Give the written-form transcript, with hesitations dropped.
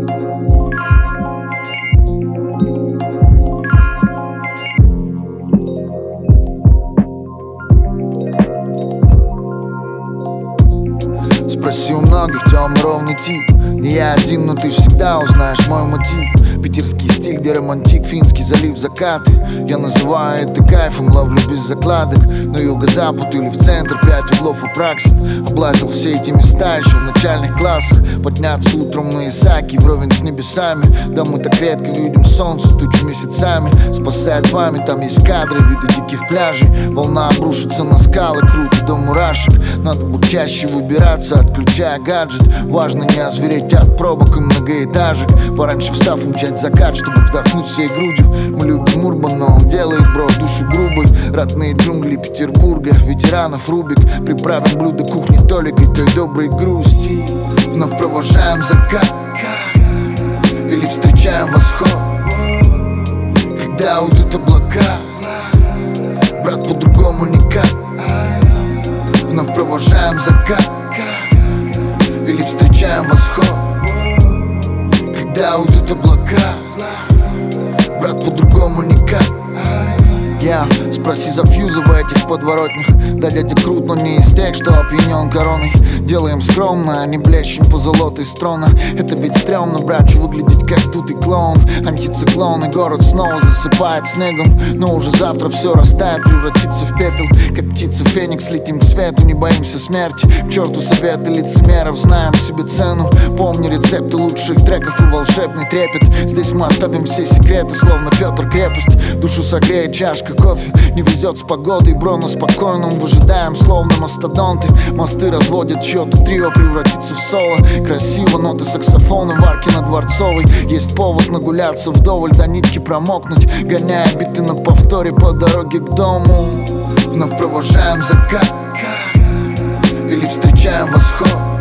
Спроси у многих, темный ровный тип. Не я один, но ты ж всегда узнаешь мой мотив. Питерский стиль, где романтик, Финский залив, закаты. Я называю это кайфом, ловлю без закладок. На юго-запад или в центр, 5 углов и праксит. Облазил все эти места еще в начальных классах. Подняться утром на Исаки, вровень с небесами. Да мы так редко видим солнце, тучи месяцами. Спасает память, там есть кадры, виды диких пляжей. Волна обрушится на скалы, крутит до мурашек. Надо быть чаще выбираться, отключая гаджет. Важно не озвереть от пробок и многоэтажек. Пораньше встав, умчать закат, чтобы вдохнуть всей грудью. Мы любим урбан, но он делает, бро, душу грубой. Родные джунгли Петербурга, ветеранов Рубик. Приправим блюдо кухни толикой той доброй грусти. Вновь провожаем закат или встречаем восход, когда уйдут облака. Брат, по-другому никак. Вновь провожаем закат или встречаем восход, когда уйдут облака. Брат, по-другому никак. Спроси за фьюза в этих подворотнях. Да дядя крут, но не из тех, что опьянен короной. Делаем скромно, а не блещем по золотой строна. Это ведь стрёмно, братчу, выглядеть как дутый клоун. Антициклон, и город снова засыпает снегом. Но уже завтра все растает, превратится в пепел. Как птица Феникс, летим к свету, не боимся смерти. К черту советы лицемеров, знаем себе цену. Помни рецепты лучших треков и волшебный трепет. Здесь мы оставим все секреты, словно Петр крепость. Душу согреет чашка кофе. Не везет с погодой, бро, на спокойном выжидаем, словно мастодонты. Мосты разводят, чье-то трио превратится в соло. Красиво, ноты саксофона в арке на Дворцовой. Есть повод нагуляться вдоволь, до нитки промокнуть, гоняя биты на повторе по дороге к дому. Вновь провожаем закат или встречаем восход,